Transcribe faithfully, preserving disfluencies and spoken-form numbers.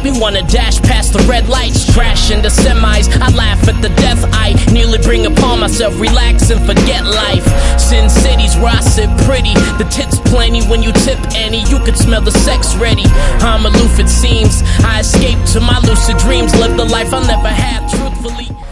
me wanna dash past the red lights, crash into semis. I laugh at the death I nearly bring upon myself. Relax and forget life. Sin cities where I sit pretty. The tits plenty when you tip any. You could smell the sex ready. I'm aloof it seems. I escaped to my lucid dreams. Lived the life I never had truthfully.